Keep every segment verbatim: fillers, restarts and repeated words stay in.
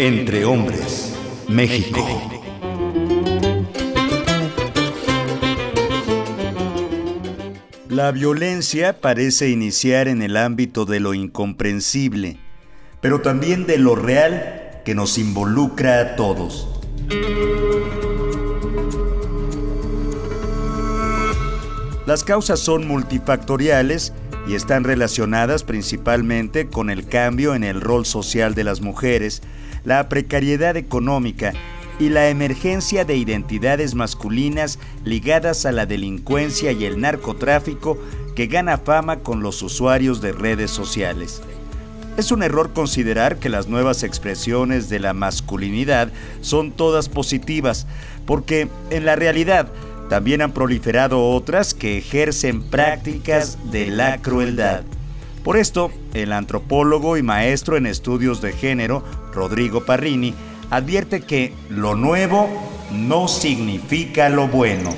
Entre Hombres, México. La violencia parece iniciar en el ámbito de lo incomprensible, pero también de lo real que nos involucra a todos. Las causas son multifactoriales y están relacionadas principalmente con el cambio en el rol social de las mujeres, la precariedad económica y la emergencia de identidades masculinas ligadas a la delincuencia y el narcotráfico que gana fama con los usuarios de redes sociales. Es un error considerar que las nuevas expresiones de la masculinidad son todas positivas, porque en la realidad también han proliferado otras que ejercen prácticas de la crueldad. Por esto, el antropólogo y maestro en estudios de género, Rodrigo Parrini, advierte que lo nuevo no significa lo bueno.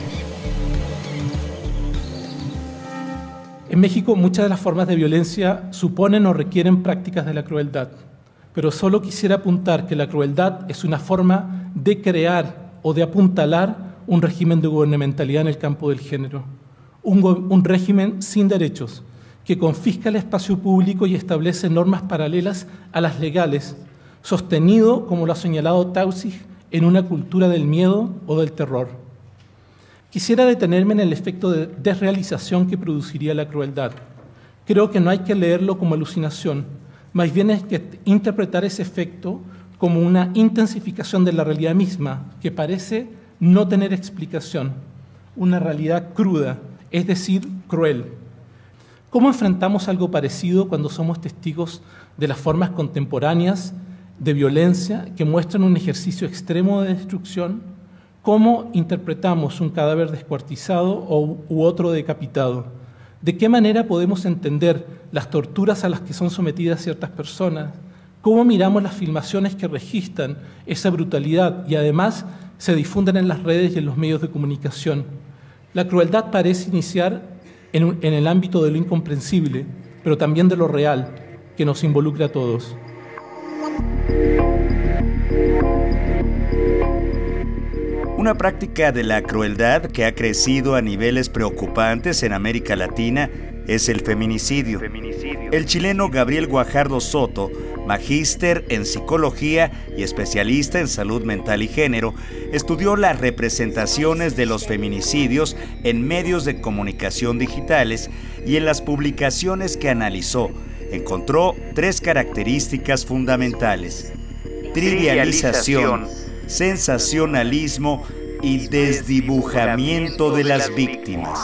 En México, muchas de las formas de violencia suponen o requieren prácticas de la crueldad, pero solo quisiera apuntar que la crueldad es una forma de crear o de apuntalar un régimen de gubernamentalidad en el campo del género, un, go- un régimen sin derechos, que confisca el espacio público y establece normas paralelas a las legales, sostenido, como lo ha señalado Taussig, en una cultura del miedo o del terror. Quisiera detenerme en el efecto de desrealización que produciría la crueldad. Creo que no hay que leerlo como alucinación, más bien hay que interpretar ese efecto como una intensificación de la realidad misma, que parece no tener explicación, una realidad cruda, es decir, cruel. ¿Cómo enfrentamos algo parecido cuando somos testigos de las formas contemporáneas de violencia que muestran un ejercicio extremo de destrucción? ¿Cómo interpretamos un cadáver descuartizado o, u otro decapitado? ¿De qué manera podemos entender las torturas a las que son sometidas ciertas personas? ¿Cómo miramos las filmaciones que registran esa brutalidad y además se difunden en las redes y en los medios de comunicación? La crueldad parece iniciar en, un, en el ámbito de lo incomprensible, pero también de lo real, que nos involucra a todos. Una práctica de la crueldad que ha crecido a niveles preocupantes en América Latina es el feminicidio. El chileno Gabriel Guajardo Soto, magíster en psicología y especialista en salud mental y género, estudió las representaciones de los feminicidios en medios de comunicación digitales y en las publicaciones que analizó, encontró tres características fundamentales: trivialización, sensacionalismo y desdibujamiento de las víctimas.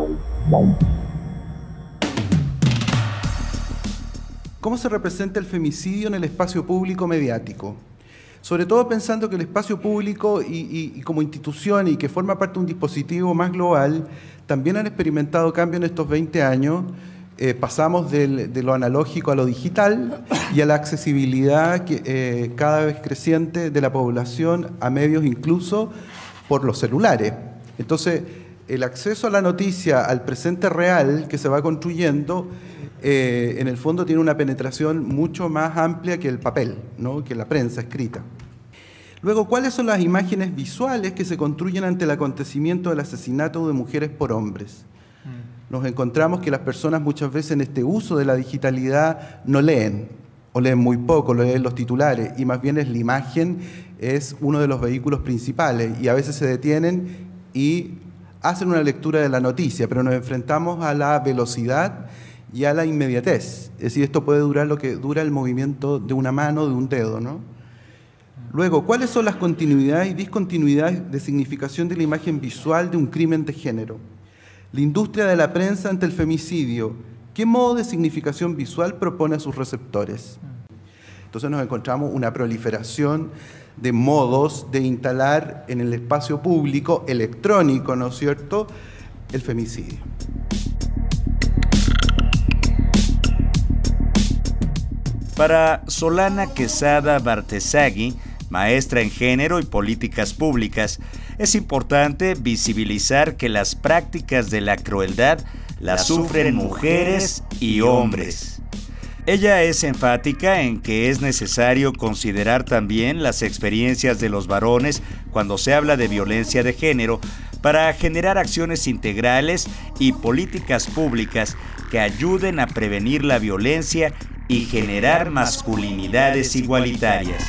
¿Cómo se representa el femicidio en el espacio público mediático? Sobre todo pensando que el espacio público y, y, y como institución y que forma parte de un dispositivo más global, también han experimentado cambios en estos veinte años. Eh, pasamos del, de lo analógico a lo digital y a la accesibilidad que, eh, cada vez creciente de la población a medios incluso por los celulares. Entonces, el acceso a la noticia, al presente real que se va construyendo, eh, en el fondo tiene una penetración mucho más amplia que el papel, ¿no? Que la prensa escrita. Luego, ¿cuáles son las imágenes visuales que se construyen ante el acontecimiento del asesinato de mujeres por hombres? Nos encontramos que las personas muchas veces en este uso de la digitalidad no leen, o leen muy poco, lo leen los titulares, y más bien es la imagen, es uno de los vehículos principales, y a veces se detienen y hacen una lectura de la noticia, pero nos enfrentamos a la velocidad y a la inmediatez. Es decir, esto puede durar lo que dura el movimiento de una mano, de un dedo, ¿no? Luego, ¿cuáles son las continuidades y discontinuidades de significación de la imagen visual de un crimen de género? La industria de la prensa ante el femicidio, ¿qué modo de significación visual propone a sus receptores? Entonces nos encontramos una proliferación de modos de instalar en el espacio público electrónico, ¿no es cierto?, el femicidio. Para Solana Quesada Bartesagui, maestra en género y políticas públicas, es importante visibilizar que las prácticas de la crueldad las sufren mujeres y hombres. Ella es enfática en que es necesario considerar también las experiencias de los varones cuando se habla de violencia de género para generar acciones integrales y políticas públicas que ayuden a prevenir la violencia y generar masculinidades igualitarias.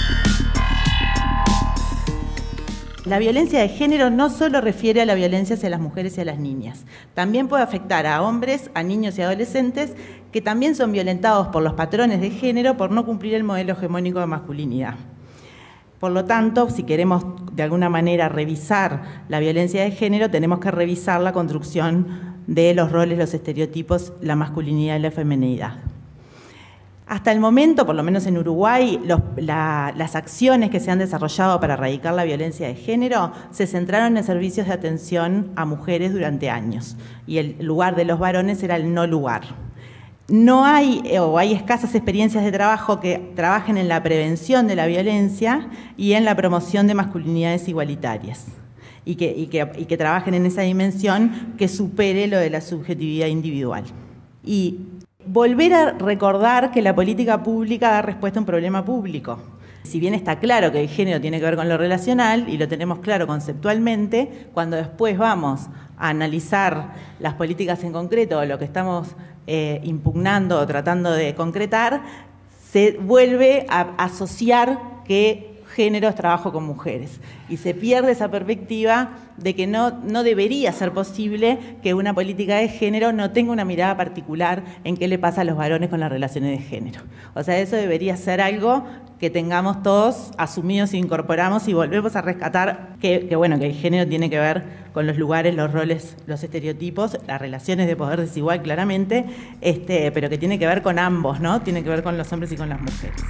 La violencia de género no solo refiere a la violencia hacia las mujeres y a las niñas, también puede afectar a hombres, a niños y adolescentes que también son violentados por los patrones de género por no cumplir el modelo hegemónico de masculinidad. Por lo tanto, si queremos de alguna manera revisar la violencia de género, tenemos que revisar la construcción de los roles, los estereotipos, la masculinidad y la feminidad. Hasta el momento, por lo menos en Uruguay, los, la, las acciones que se han desarrollado para erradicar la violencia de género se centraron en servicios de atención a mujeres durante años y el lugar de los varones era el no lugar. No hay o hay escasas experiencias de trabajo que trabajen en la prevención de la violencia y en la promoción de masculinidades igualitarias y que, y que, y que trabajen en esa dimensión que supere lo de la subjetividad individual. Y volver a recordar que la política pública da respuesta a un problema público. Si bien está claro que el género tiene que ver con lo relacional y lo tenemos claro conceptualmente, cuando después vamos a analizar las políticas en concreto o lo que estamos eh, impugnando o tratando de concretar, se vuelve a asociar que género es trabajo con mujeres y se pierde esa perspectiva de que no, no debería ser posible que una política de género no tenga una mirada particular en qué le pasa a los varones con las relaciones de género. O sea, eso debería ser algo que tengamos todos asumidos e incorporamos y volvemos a rescatar que, que, bueno, que el género tiene que ver con los lugares, los roles, los estereotipos, las relaciones de poder desigual claramente, este, pero que tiene que ver con ambos, ¿no? Tiene que ver con los hombres y con las mujeres.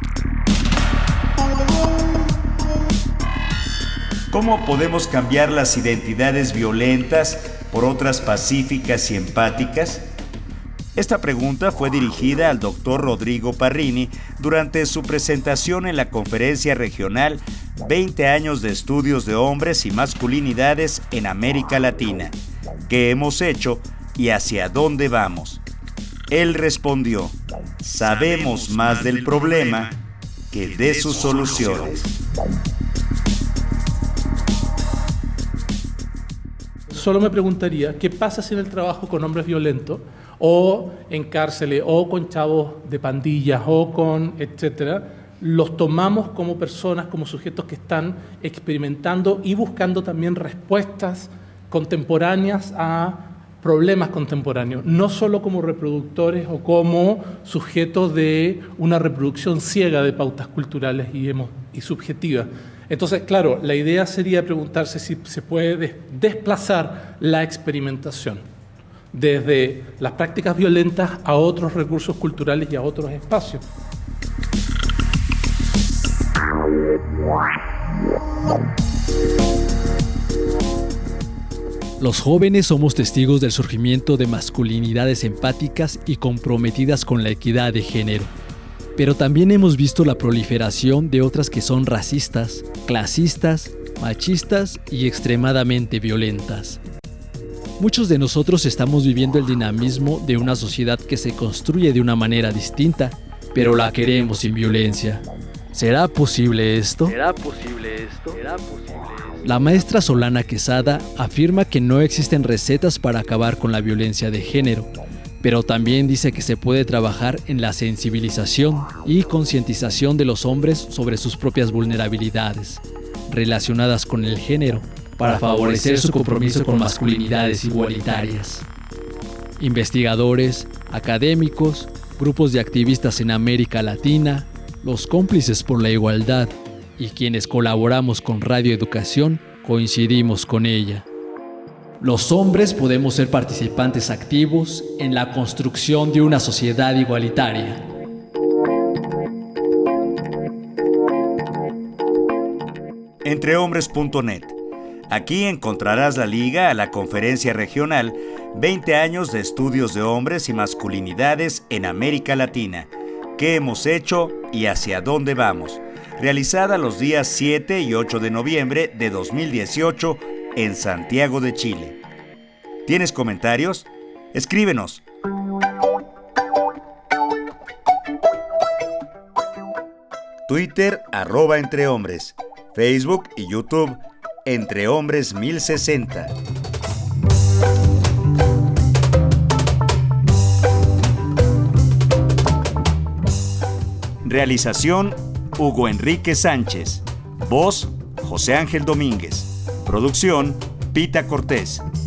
¿Cómo podemos cambiar las identidades violentas por otras pacíficas y empáticas? Esta pregunta fue dirigida al doctor Rodrigo Parrini durante su presentación en la conferencia regional veinte años de estudios de hombres y masculinidades en América Latina. ¿Qué hemos hecho y hacia dónde vamos? Él respondió: sabemos más del problema que de sus soluciones. Solo me preguntaría, ¿qué pasa si en el trabajo con hombres violentos, o en cárceles, o con chavos de pandillas, o con etcétera, los tomamos como personas, como sujetos que están experimentando y buscando también respuestas contemporáneas a problemas contemporáneos, no solo como reproductores o como sujetos de una reproducción ciega de pautas culturales y, emo- y subjetivas? Entonces, claro, la idea sería preguntarse si se puede desplazar la experimentación desde las prácticas violentas a otros recursos culturales y a otros espacios. Los jóvenes somos testigos del surgimiento de masculinidades empáticas y comprometidas con la equidad de género. Pero también hemos visto la proliferación de otras que son racistas, clasistas, machistas y extremadamente violentas. Muchos de nosotros estamos viviendo el dinamismo de una sociedad que se construye de una manera distinta, pero la queremos sin violencia. ¿Será posible esto? ¿Será posible esto? ¿Será posible esto? La maestra Solana Quesada afirma que no existen recetas para acabar con la violencia de género, pero también dice que se puede trabajar en la sensibilización y concientización de los hombres sobre sus propias vulnerabilidades relacionadas con el género para favorecer su compromiso con masculinidades igualitarias. Investigadores, académicos, grupos de activistas en América Latina, los cómplices por la igualdad y quienes colaboramos con Radio Educación coincidimos con ella. Los hombres podemos ser participantes activos en la construcción de una sociedad igualitaria. Entrehombres punto net. Aquí encontrarás la liga a la conferencia regional veinte años de estudios de hombres y masculinidades en América Latina. ¿Qué hemos hecho y hacia dónde vamos? Realizada los días siete y ocho de noviembre de dos mil dieciocho en Santiago de Chile. ¿Tienes comentarios? Escríbenos. Twitter arroba Entre Hombres, Facebook y YouTube Entre Hombres mil sesenta. Realización Hugo Enrique Sánchez. Voz José Ángel Domínguez. Producción Pita Cortés.